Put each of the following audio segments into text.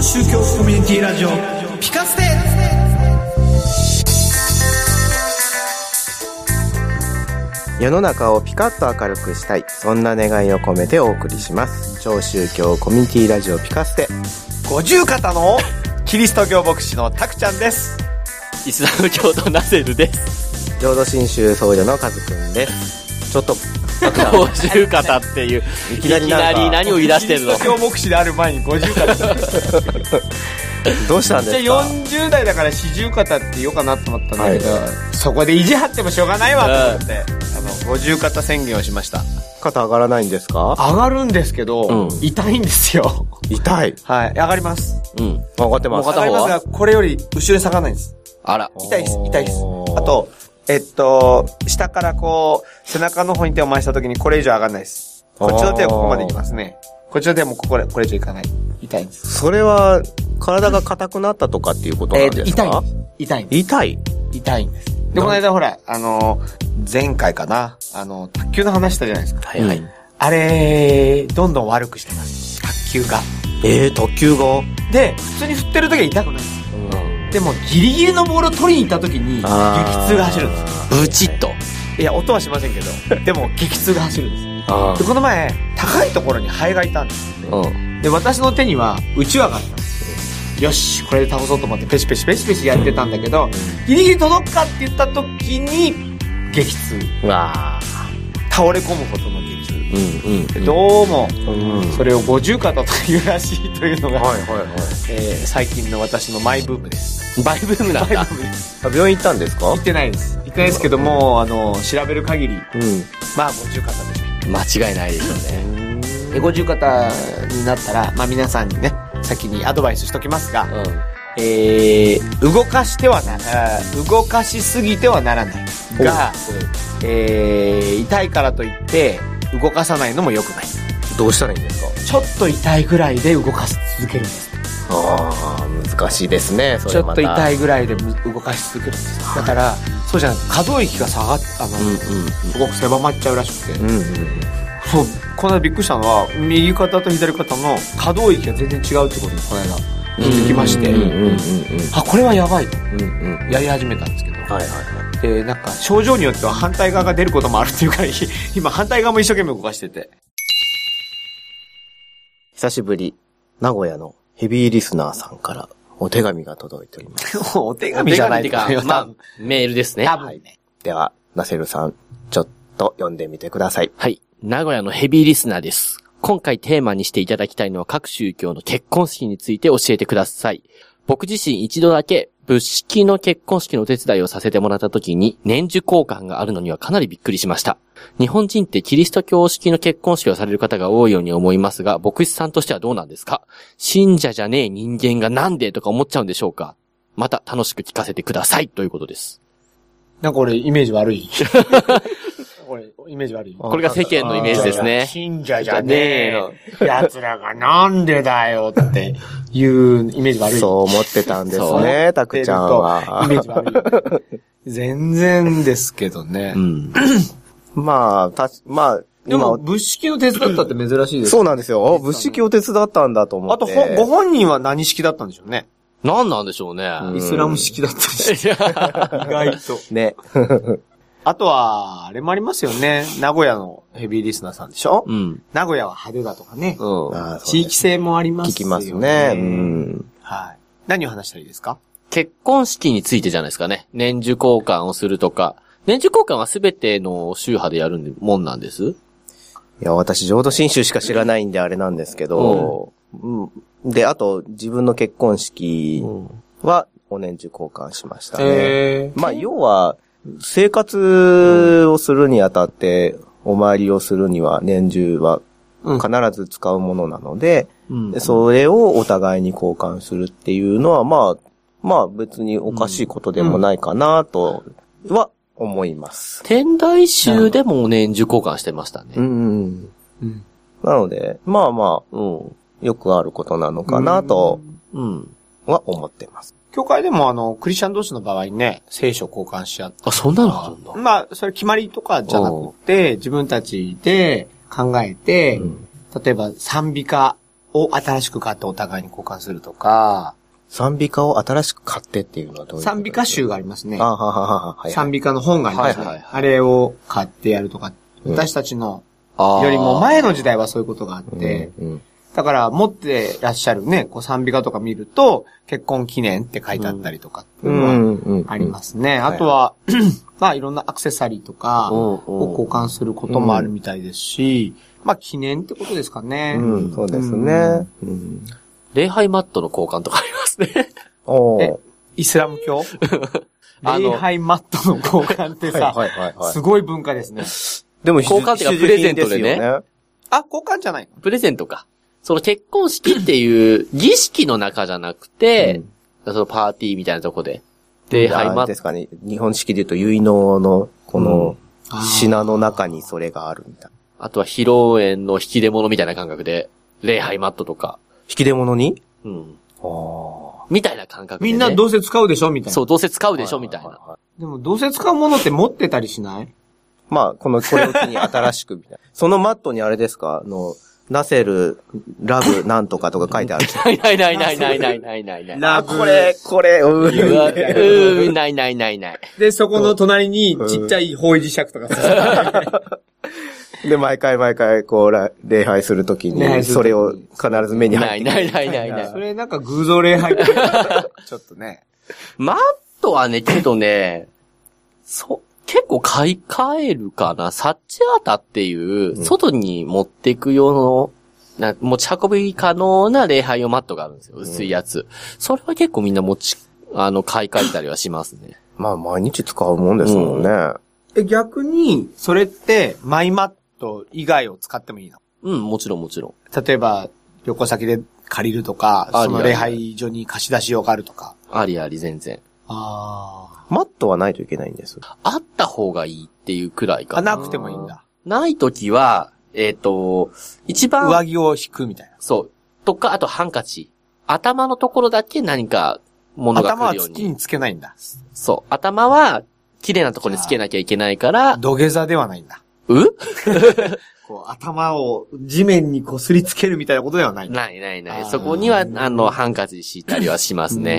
宗教コミュニティラジオピカステ。 世の中をピカッと明るくしたい、そんな願いを込めてお送りします。超宗教コミュニティラジオピカステ。 五十肩のキリスト教牧師のタクちゃんです。 イスラム教徒ナセルです。 浄土真宗僧侶のカズくんです。ちょっと五十肩っていういきなり何を言い出してるの。 キリスト教牧師である前に五十肩どうしたんですか。 じゃあ40代だから四十肩って言おうかなと思ったんだけど、そこで意地張ってもしょうがないわと思って、五十肩宣言をしました。 肩上がらないんですか。 上がるんですけど、痛いんですよ。 痛い。 はい、上がります。 上がってます。 上がりますが、これより後ろに下がらないんです。 あら。 痛いです。あと、下からこう、背中の方に手を回した時にこれ以上上がらないです。こっちの手はここまでいきますね。こっちの手はもうこれ以上いかない。痛いんです。 それは、体が硬くなったとかっていうことなんですか。 痛いんです。で、この間ほら、前回かな、卓球の話したじゃないですか。 はいはい。 あれ、どんどん悪くしてます。卓球が。 卓球がで、普通に振ってる時は痛くないんです。でもギリギリのボールを取りに行った時に激痛が走るんです。 ブチッと。 いや、音はしませんけど、でも激痛が走るんです。で、この前、高いところにハエがいたんですよね。で、私の手にはうちわがあったんですよ。よし、これで倒そうと思ってペシペシやってたんだけど、ギリギリ届くかって言った時に激痛。倒れ込むほどの激痛。どうも、それを五十肩というらしいというのが、最近の私のマイブームです。 マイブームなんだ。 病院行ったんですか。 行ってないですけども、調べる限り、まあ五十肩でしょ。 間違いないでしょうね。 五十肩になったら、まあ皆さんにね、先にアドバイスしときますが、動かしすぎてはならないが、痛いからといって動かさないのも良くない。 どうしたらいいんですか。 ちょっと痛いぐらいで動かし続けるんです。 難しいですね。それまたちょっと痛いぐらいで動かし続けるんです。だからそうじゃないと可動域が下がっすごく狭まっちゃうらしくて、そう、この間びっくりしたのは右肩と左肩の可動域が全然違うってことにこの間気づきまして、これはやばいと、やり始めたんですけど、で、なんか症状によっては反対側が出ることもあるっていうから、今反対側も一生懸命動かしてて。 久しぶり、名古屋のヘビーリスナーさんからお手紙が届いております。 お手紙じゃないか。 まあ、メールですね。 多分ね。 では、ナセルさん、ちょっと読んでみてください。 はい。名古屋のヘビーリスナーです。今回テーマにしていただきたいのは各宗教の結婚式について教えてください。僕自身一度だけ仏式の結婚式のお手伝いをさせてもらった時に年寿交換があるのにはかなりびっくりしました。日本人ってキリスト教式の結婚式をされる方が多いように思いますが、牧師さんとしてはどうなんですか？信者じゃねえ人間がなんでとか思っちゃうんでしょうか？また楽しく聞かせてくださいということです。 なんか俺イメージ悪い。イメージ悪い。 これが世間のイメージですね。 信者じゃねえ奴らがなんでだよっていうイメージ悪い。 そう思ってたんですね、タクちゃんは。 イメージ悪い。全然ですけどね。 まあ、 でも仏式の手伝ったって珍しいです。 そうなんですよ。仏式を手伝ったんだと思って。 あとご本人は何式だったんでしょうね。 何なんでしょうね。 イスラム式だったんですよ。意外と。 ね。 あとは、あれもありますよね。名古屋のヘビーリスナーさんでしょ？名古屋は派手だとかね。地域性もありますよね。聞きますね。はい。何を話したらいいですか？ 結婚式についてじゃないですかね。年寿交換をするとか。年寿交換はすべての宗派でやるもんなんです？ いや、私、浄土真宗しか知らないんであれなんですけど、で、あと、自分の結婚式は、お年寿交換しましたね。まあ、要は、生活をするにあたって、お参りをするには、年寿は必ず使うものなので、それをお互いに交換するっていうのは、まあ、別におかしいことでもないかな、とは思います。 天台宗でも年寿交換してましたね。 なので、まあ、よくあることなのかなと、は思ってます。 教会でもクリスチャン同士の場合にね、聖書交換し合って。 あ、そんなのあるんだ。 まあ、それ決まりとかじゃなくて、自分たちで考えて、例えば賛美歌を新しく買ってお互いに交換するとか、 賛美歌を新しく買ってっていうのはどういう賛美歌集がありますね。 はい。 賛美歌の本がありますね。あれを買ってやるとか、私たちのよりも前の時代はそういうことがあって、だから持ってらっしゃるね、こう賛美歌とか見ると、結婚記念って書いてあったりとかっていうのはありますね。あとは、まあいろんなアクセサリーとかを交換することもあるみたいですし、まあ記念ってことですかね。 そうですね。 礼拝マットの交換とかありますね。 イスラム教礼拝マットの交換ってさ、すごい文化ですね。 でも交換っていうかプレゼントでね。 交換じゃないの？ プレゼントか。その結婚式っていう儀式の中じゃなくて、そのパーティーみたいなとこで。礼拝マット。 ですかね。日本式で言うと結納のこの品の中にそれがあるみたいな。 あとは披露宴の引き出物みたいな感覚で、礼拝マットとか。 引き出物に？ みたいな感覚で、ね。 みんなどうせ使うでしょみたいな。 そう、どうせ使うでしょみたいな。 でもどうせ使うものって持ってたりしない？ まあ、これを機に新しくみたいな。そのマットにあれですか？ナセル、ラブ、なんとかとか書いてある。 ない。 ラブ。 これ、 ない。 で、そこの隣にちっちゃい方位磁石とかさ。 で、毎回、こう、礼拝するときに、それを必ず目に入ってない。 それなんか偶像礼拝ちょっとね。 マットはね、けどね、結構買い替えるかな。サッチアータっていう、外に持っていく用の、持ち運び可能な礼拝用マットがあるんですよ。薄いやつ。それは結構みんな買い替えたりはしますね。 まあ、毎日使うもんですもんね。 逆に、それって、マイマット以外を使ってもいいの？ もちろん。 例えば、旅行先で借りるとか、その礼拝所に貸し出し用があるとか。 あり、全然。 マットはないといけないんです。 あった方がいいっていうくらいかな。 なくてもいいんだ。 ないときは、一番。 上着を引くみたいな。 そう。とか、あとハンカチ。頭のところだけ何か物が来るように。 頭は月につけないんだ。 そう。頭は、綺麗なところにつけなきゃいけないから。 土下座ではないんだ。こう頭を地面にこすりつけるみたいなことではない。 ない。そこには、ハンカチ敷いたりはしますね。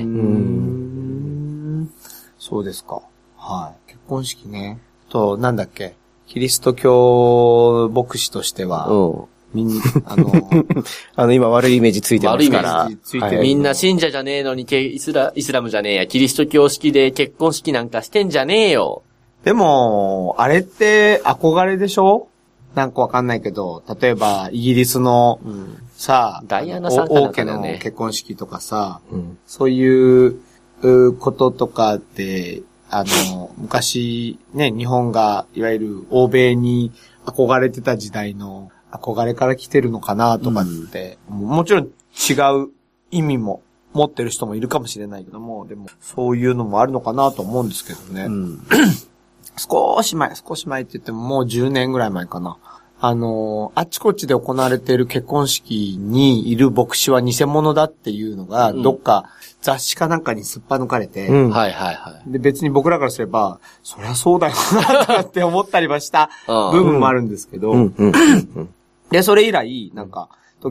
そうですか。はい。結婚式ね。なんだっけ。キリスト教牧師としては、みんな、 今悪いイメージついてますから。悪いイメージついてる。みんな信者じゃねえのに、イスラムじゃねえや。キリスト教式で結婚式なんかしてんじゃねえよ。 でも、あれって憧れでしょ？なんかわかんないけど、例えば、イギリスの、 ダイアナさんかなんかだよね。 王家の結婚式とかさ、そういうこととかで、昔、ね、日本が、いわゆる欧米に憧れてた時代の憧れから来てるのかなとかって、もちろん違う意味も持ってる人もいるかもしれないけども、でも、そういうのもあるのかなと思うんですけどね。少し前って言ってももう10年ぐらい前かな。あっちこっちで行われている結婚式にいる牧師は偽物だっていうのが、どっか雑誌かなんかにすっぱ抜かれて、で、別に僕らからすれば、そりゃそうだよなって思ったりはした部分もあるんですけど、で、それ以来、なんか、時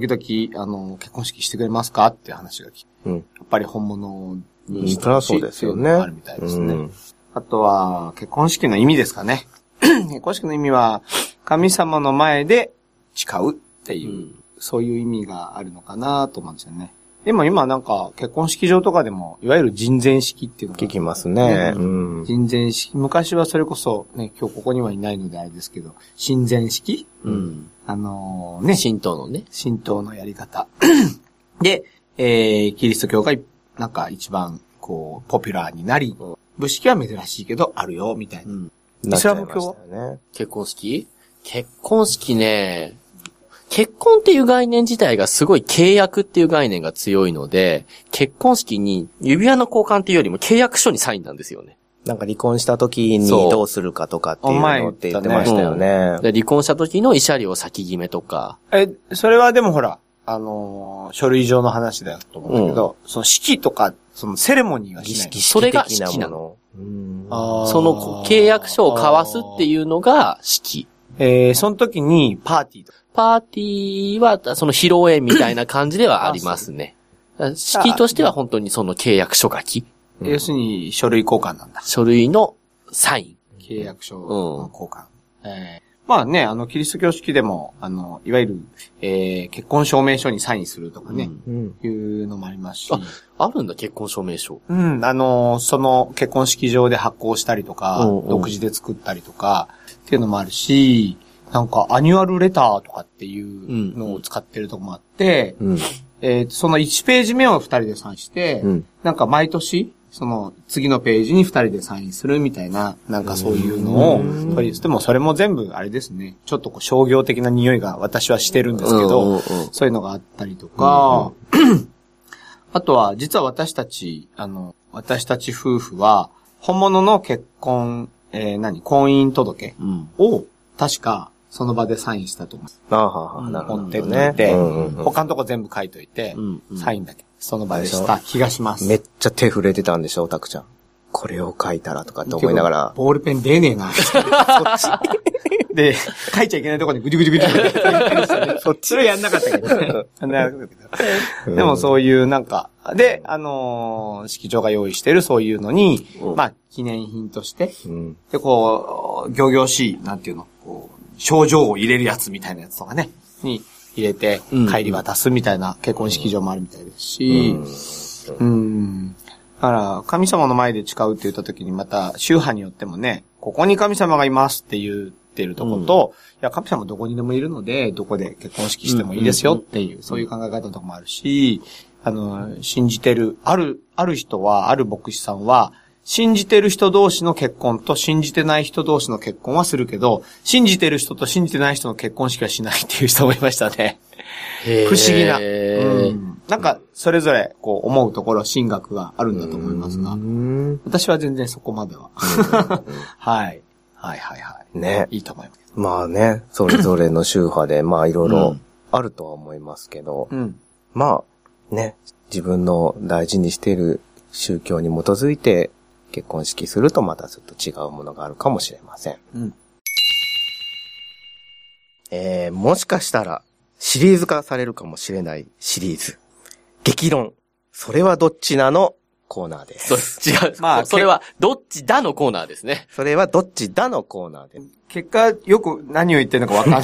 々、結婚式してくれますかっていう話が来て、やっぱり本物にしてほしいっていうのがあるみたいですね。あとは、結婚式の意味ですかね。結婚式の意味は、神様の前で誓うっていう、そういう意味があるのかなと思うんですよね。でも今なんか、結婚式場とかでも、いわゆる人前式っていうのが、 聞きますね。 人前式。昔はそれこそ、ね、今日ここにはいないのであれですけど、神前式？ 神道のね。 神道のやり方。で、キリスト教が、なんか一番、こう、ポピュラーになり、仏式は珍しいけど、あるよ、みたいな。イスラム教は結婚式ね、結婚っていう概念自体がすごい契約っていう概念が強いので、結婚式に指輪の交換っていうよりも契約書にサインなんですよね。 なんか離婚した時にどうするかとかっていうのって言ってましたよね。 で離婚した時の慰謝料先決めとか。 それはでもほら、書類上の話だと思うんだけど、その式とか、そのセレモニーはしない。 それが式なの。その契約書を交わすっていうのが式。 その時にパーティパーティーは、その披露宴みたいな感じではありますね。式としては本当にその契約書書き。 要するに書類交換なんだ。 書類のサイン。 契約書の交換。まあね、キリスト教式でも、いわゆる、結婚証明書にサインするとかね、いうのもありますし。 あるんだ、結婚証明書。 その結婚式場で発行したりとか、独自で作ったりとか、っていうのもあるし、なんかアニュアルレターとかっていうのを使ってるとこもあって、その1ページ目を2人でサインして、なんか毎年、その次のページに2人でサインするみたいな、なんかそういうのを取りしても、それも全部あれですね、ちょっとこう商業的な匂いが私はしてるんですけど、そういうのがあったりとか、あとは実は私たち夫婦は、本物の結婚、婚姻届を確かその場でサインしたと思う。持ってって、他のとこ全部書いといて、サインだけその場でした気がします。 めっちゃ手震えてたんでしょ、タクちゃん。これを書いたらとかって思いながら。 ボールペン出ねえな。そっち。で、書いちゃいけないところにぐじゅぐじゅぐじゅってそっちはやんなかったけどね。でもそういうなんか、で、式場が用意してるそういうのに、まあ、記念品として、で、こう、仰々しい、なんていうの、こう、賞状を入れるやつみたいなやつとかね、に入れて帰り渡すみたいな結婚式場もあるみたいですし、だから、神様の前で誓うって言った時にまた、宗派によってもね、ここに神様がいますって言ってるところと、いや、神様どこにでもいるので、どこで結婚式してもいいですよっていう、そういう考え方のところもあるし、信じてる、ある人は、ある牧師さんは、信じてる人同士の結婚と信じてない人同士の結婚はするけど、信じてる人と信じてない人の結婚式はしないっていう人もいましたね。不思議な。なんか、それぞれ、こう、思うところ、神学があるんだと思いますが、私は全然そこまでは。はい。 ね。 いいと思います。 まあね、それぞれの宗派で、まあいろいろあるとは思いますけど、まあ、ね、自分の大事にしている宗教に基づいて結婚式するとまたちょっと違うものがあるかもしれません。もしかしたらシリーズ化されるかもしれないシリーズ。激論。それはどっちなのコーナーです。 違う。まあ、それはどっちだのコーナーですね。 それはどっちだのコーナーです。 結果、よく何を言ってるのかわかんない。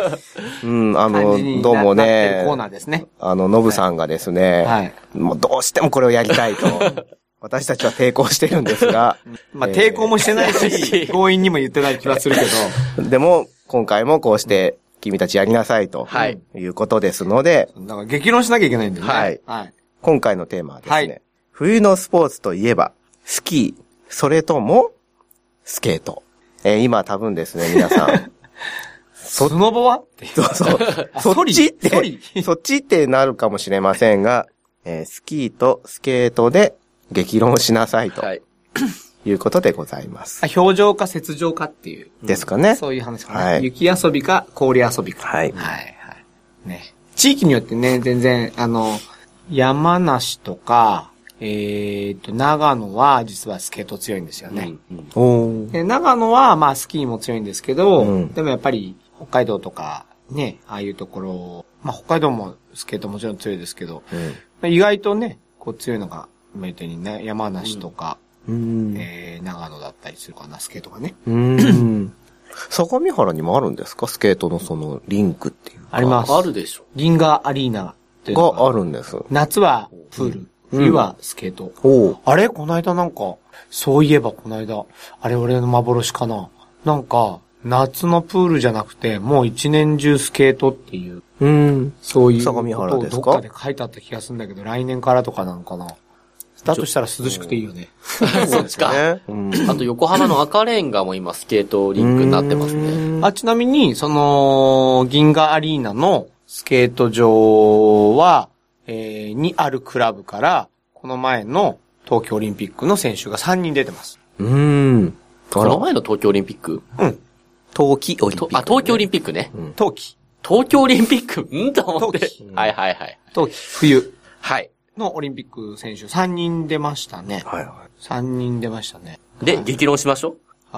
どうもね、 コーナーですね。 ノブさんがですね、もうどうしてもこれをやりたいと。私たちは抵抗してるんですが。 まあ、抵抗もしてないし、強引にも言ってない気はするけど。 でも、今回もこうして、君たちやりなさいと。いうことですので。 だから激論しなきゃいけないんだよね。 今回のテーマはですね、冬のスポーツといえば、スキー、それとも、スケート。今多分ですね、皆さん。 スノボはそう。そっちってなるかもしれませんが、スキーとスケートで激論しなさいと。いうことでございます。 氷上か雪上かっていう。 ですかね。 そういう話かな。雪遊びか氷遊びか。ね。地域によってね、全然、山梨とか、長野は実はスケート強いんですよね。長野はまあスキーも強いんですけど、でもやっぱり北海道とかね、ああいうところ、まあ北海道もスケートもちろん強いですけど、意外とね、こう強いのが、言ったようにね、山梨とか、長野だったりするかな、スケートがね。 相模原にもあるんですか？スケートのそのリンクっていうか。 あります。 あるでしょ。 銀河アリーナがあるんです。 夏はプール、冬はスケート。あれこの間なんか、そういえばこの間、あれ俺の幻かな。なんか、夏のプールじゃなくて、もう一年中スケートっていう。そういう相模原ですか？ どっかで書いてあった気がするんだけど、来年からとかなのかな。だとしたら涼しくていいよね。 そっちか。あと横浜の赤レンガも今スケートリンクになってますね。 ちなみに、その、銀河アリーナのスケート場は、にあるクラブから、この前の東京オリンピックの選手が3人出てます。 この前の東京オリンピック？ 冬季オリンピック。 東京オリンピックね。 冬季。 東京オリンピックと思って。冬季。 冬季。冬。 はい。 のオリンピック選手3人出ましたね。3人出ましたね。 で、激論しましょう。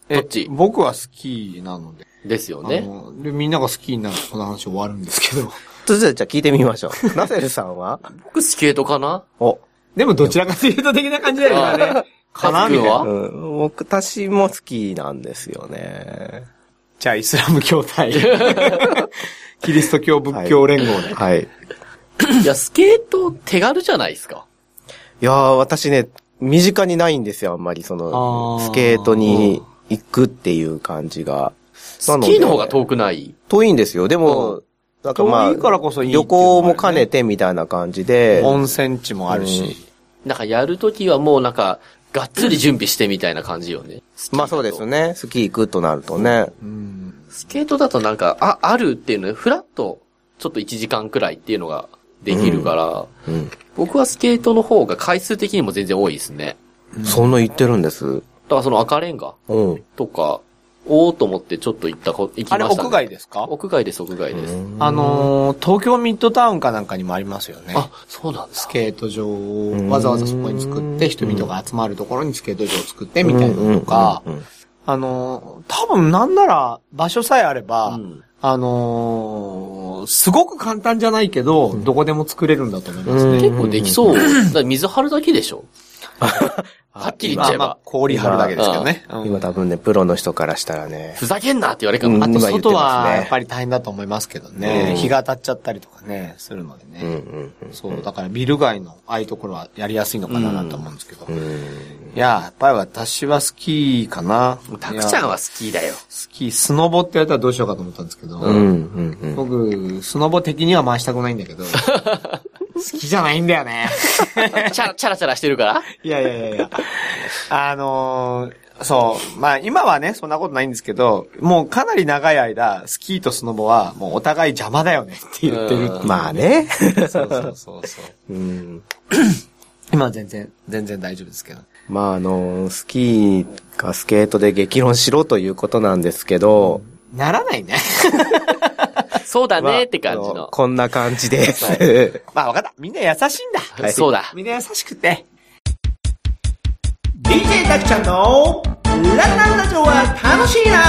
どっち？ 僕はスキーなので。 ですよね。 で、みんながスキーになるとこの話終わるんですけど。 じゃあ聞いてみましょう。ナセルさんは僕スケートかな？ でもどちらかというと的な感じだよね。かなみたいな。 私もスキーなんですよね。 じゃあイスラム教隊。キリスト教仏教連合で。 はい。 いや、スケート手軽じゃないですか。 いやー、私ね、身近にないんですよ、あんまりスケートに行くっていう感じが。 スキーの方が遠くない？ 遠いんですよ。でも、なんかまあ、 遠いからこそいい旅行も兼ねてみたいな感じで。 温泉地もあるし。 なんかやるときはもうなんか、がっつり準備してみたいな感じよね。 まあそうですね。スキー行くとなるとね。 スケートだとなんか、あるっていうので、フラッと、ちょっと1時間くらいっていうのができるから、僕はスケートの方が回数的にも全然多いですね。 そんな言ってるんです。 だからその赤レンガとか、と思ってちょっと行きましたね。 あれ屋外ですか？ 屋外です。東京ミッドタウンかなんかにもありますよね。 あ、そうなんです。 スケート場をわざわざそこに作って、人々が集まるところにスケート場を作ってみたいなのとか、多分なんなら場所さえあれば、すごく簡単じゃないけど、どこでも作れるんだと思いますね。 結構できそう。だから水張るだけでしょ？はっきり言っちゃえば。 氷張るだけですけどね。 今多分ね、プロの人からしたらね。 ふざけんなって言われるかも。 あと外はやっぱり大変だと思いますけどね。日が当たっちゃったりとかね、するのでね。そう、だからビル街のああいうところはやりやすいのかなと思うんですけど。いや、やっぱり私はスキーかな。 タクちゃんはスキーだよ。 スキー、スノボって言われたらどうしようかと思ったんですけど。僕、スノボ的には回したくないんだけど。好きじゃないんだよね。 チャラチャラしてるからいや。そう。まあ今はね、そんなことないんですけど、もうかなり長い間、スキーとスノボはもうお互い邪魔だよねって言ってるっていう。 まあね。 そう。今は全然大丈夫ですけど。 まあスキーかスケートで激論しろということなんですけど。 ならないね。 そうだねって感じの。 こんな感じです。 まあわかった。みんな優しいんだ。 そうだ。 みんな優しくて。DJ たくちゃんのラララジオは楽しいな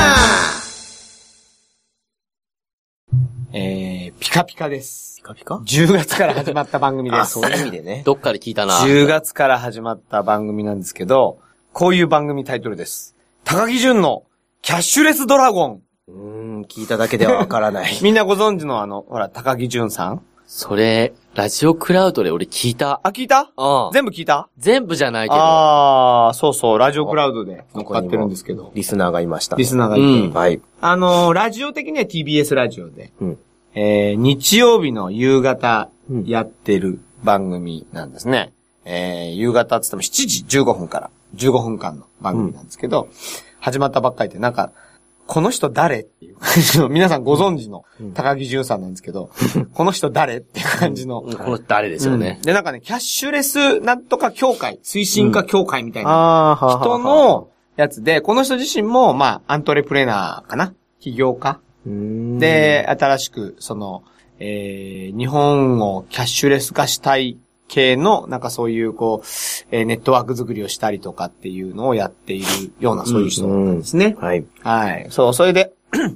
ピカピカです。 ピカピカ ?10 月から始まった番組です。 あ、そういう意味でね。 どっかで聞いたな。 10月から始まった番組なんですけど、こういう番組タイトルです。高木純のキャッシュレスドラゴン。 聞いただけではわからない。 みんなご存知のほら、高木純さん？ それ、ラジオクラウドで俺聞いた。 あ、聞いた？ うん。 全部聞いた？ 全部じゃないけど。 ああ、そう、ラジオクラウドで乗っかってるんですけど。 リスナーがいました。 リスナーがいて。 はい。 ラジオ的には TBS ラジオで、日曜日の夕方やってる番組なんですね。夕方って言っても7時15分から15分間の番組なんですけど、始まったばっかりでなんか、この人誰っていう感じの、皆さんご存知の高木純さんなんですけど、この人誰っていう感じの。 この人誰ですよね。 で、なんかね、キャッシュレスなんとか協会、推進化協会みたいな人のやつで、この人自身も、まあ、アントレプレナーかな？起業家で、新しく、日本をキャッシュレス化したい系の、なんかそういう、ネットワーク作りをしたりとかっていうのをやっているような、そういう人なんですね。 はい。 はい。そう、それで、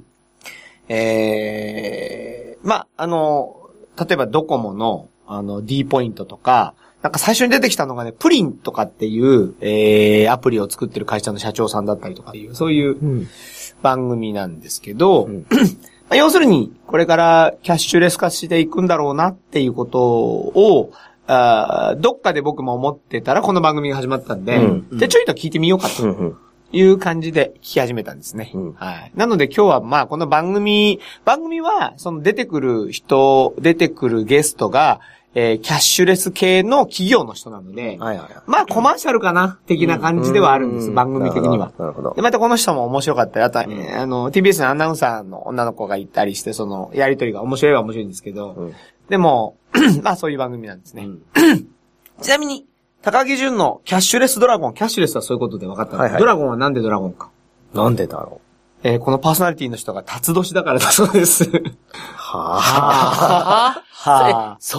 まあ、例えばドコモの、D ポイントとか、なんか最初に出てきたのがね、プリンとかっていう、アプリを作ってる会社の社長さんだったりとかっていう、そういう番組なんですけど、要するに、これからキャッシュレス化していくんだろうなっていうことを、どっかで僕も思ってたらこの番組が始まったんで、で、ちょいと聞いてみようかという感じで聞き始めたんですね。はい。なので今日はまあこの番組はその出てくるゲストが、キャッシュレス系の企業の人なので、まあコマーシャルかな的な感じではあるんです、番組的には。なるほど。で、またこの人も面白かったり、あとは、TBS のアナウンサーの女の子がいたりして、そのやりとりが面白いは面白いんですけど、でも、まあそういう番組なんですね。ちなみに、高木純のキャッシュレスドラゴン、キャッシュレスはそういうことで分かった。ドラゴンはなんでドラゴンか。 なんでだろう。このパーソナリティの人が辰年だからだそうです。 はぁ。そうなの？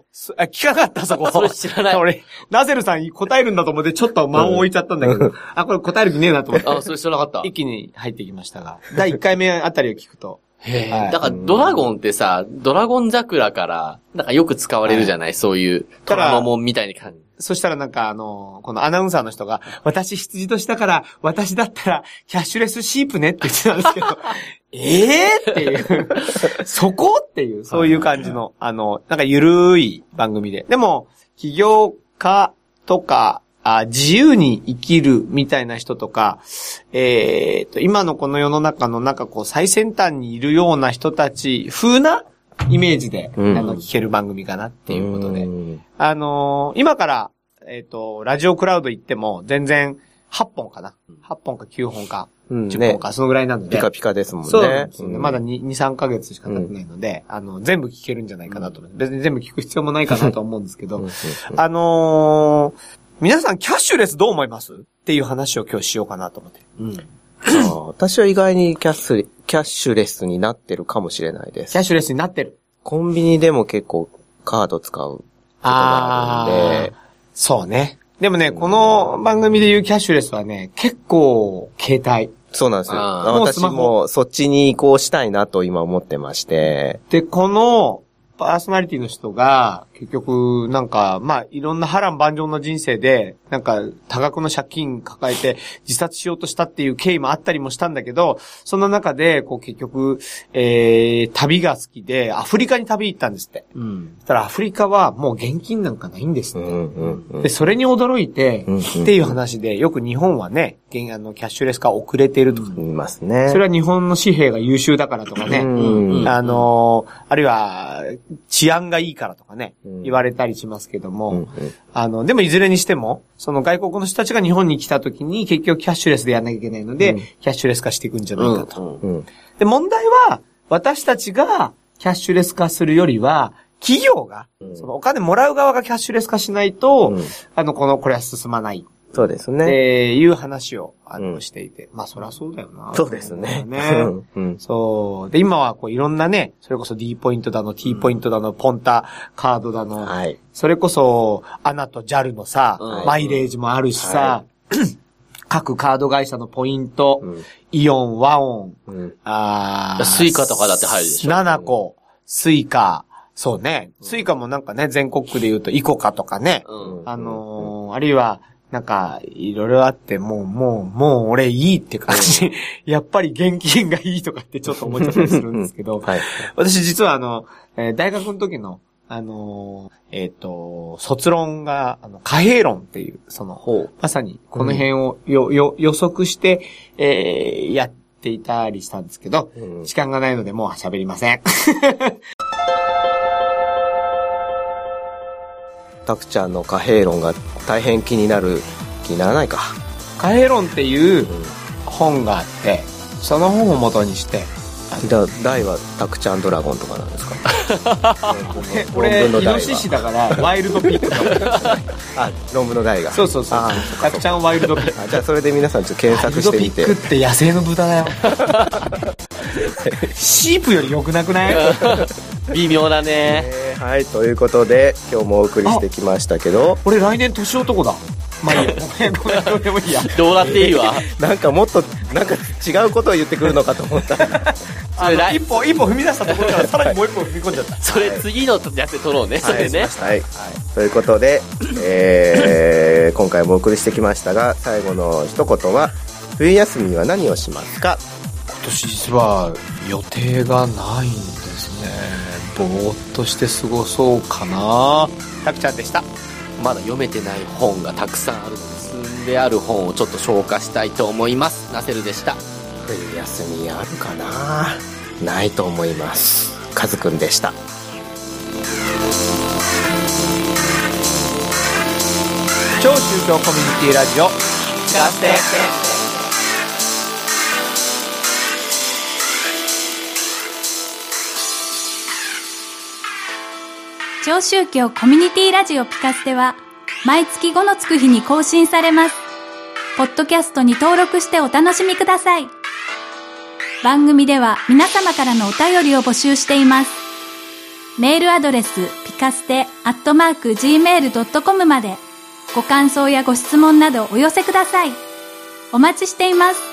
聞かなかった、そこ。 それ知らない。 俺、ナセルさん答えるんだと思ってちょっと間を置いちゃったんだけど、これ答える気ねえなと思って。 それ知らなかった。 一気に入ってきましたが、第1回目あたりを聞くと。 だからドラゴンってさ、ドラゴン桜から、なんかよく使われるじゃない、そういう、虎ノ門みたいな感じ。 そしたらなんかこのアナウンサーの人が、私羊年だから、私だったら、キャッシュレスシープねって言ってたんですけど、っていう、そこっていう、そういう感じの、なんかゆるい番組で。でも、起業家とか、自由に生きるみたいな人とか、今のこの世の中のなんかこう最先端にいるような人たち風なイメージで、聞ける番組かなっていうことで。今から、ラジオクラウド行っても全然8本かな。8本か9本か、10本か、そのぐらいなので。 ピカピカですもんね。 そうですね。まだ2、3ヶ月しか経ってないので、全部聞けるんじゃないかなと思う。別に全部聞く必要もないかなと思うんですけど、皆さんキャッシュレスどう思いますっていう話を今日しようかなと思って。 私は意外にキャッシュレスになってるかもしれないです。 キャッシュレスになってる。 コンビニでも結構カード使うことがあるんで。 そうね。でもね、この番組で言うキャッシュレスはね、結構携帯。 そうなんですよ。私もそっちに移行したいなと今思ってまして。 で、このパーソナリティの人が、結局、なんか、いろんな波乱万丈な人生で、なんか、多額の借金抱えて自殺しようとしたっていう経緯もあったりもしたんだけど、そんな中で、こう結局、旅が好きで、アフリカに旅行ったんですって。そしたらアフリカはもう現金なんかないんですって。で、それに驚いて、っていう話で、よく日本はね、キャッシュレス化遅れてるとか。 言いますね。 それは日本の紙幣が優秀だからとかね。あるいは、治安がいいからとかね。言われたりしますけども、でもいずれにしても、その外国の人たちが日本に来た時に結局キャッシュレスでやんなきゃいけないので、キャッシュレス化していくんじゃないかと。で、問題は、私たちがキャッシュレス化するよりは、企業が、そのお金もらう側がキャッシュレス化しないと、これは進まない。 そうですね。 っていう話を、していて。そりゃそうだよな。 そうですね。 そう。で、今はこういろんなね、それこそ D ポイントだの、T ポイントだの、ポンタカードだの、それこそ、アナと JAL のさ、マイレージもあるしさ、各カード会社のポイント、イオン、ワオン、 スイカとかだって入るでしょ。 7個、スイカ、そうね。スイカもなんかね、全国区で言うとイコカとかね、あるいは、なんか、いろいろあって、もう俺いいって感じ。やっぱり現金がいいとかってちょっと思っちゃったりするんですけど、私実は大学の時の、卒論が、貨幣論っていう、まさにこの辺を予測して、やっていたりしたんですけど、時間がないのでもう喋りません。 タクちゃんの貨幣論が大変気にならないか。 貨幣論っていう本があって、その本を元にして、 じゃあ題はタクちゃんドラゴンとかなんですか？ 俺イノシシだからワイルドピック論文の題が。 そう。タクちゃんワイルドピック。 じゃあそれで皆さんちょっと検索してみて。 ワイルドピックって野生の豚だよ。シープより良くなくない？ 微妙だね。 はい、ということで今日もお送りしてきましたけど、 俺来年年男だ。いいや。ごめん、どうでもいいや。 どうだっていいわ。 なんかもっと、なんか違うことを言ってくるのかと思った。 一歩踏み出したところからさらにもう一歩踏み込んじゃった。 それ次のやつで撮ろうね、それね。 はい。ということで、今回もお送りしてきましたが、最後の一言は、冬休みには何をしますか？ 今年実は予定がないんですね。ぼーっとして過ごそうかな。たくちゃんでした。 まだ読めてない本がたくさんあるので、積んである本をちょっと消化したいと思います。ナセルでした。 冬休みあるかな？ないと思います。カズくんでした。 超宗教コミュニティラジオ聞かせて。 超宗教コミュニティラジオピカステは毎月5のつく日に更新されます。ポッドキャストに登録してお楽しみください。番組では皆様からのお便りを募集しています。 メールアドレスピカステ@gmail.com までご感想やご質問などお寄せください。お待ちしています。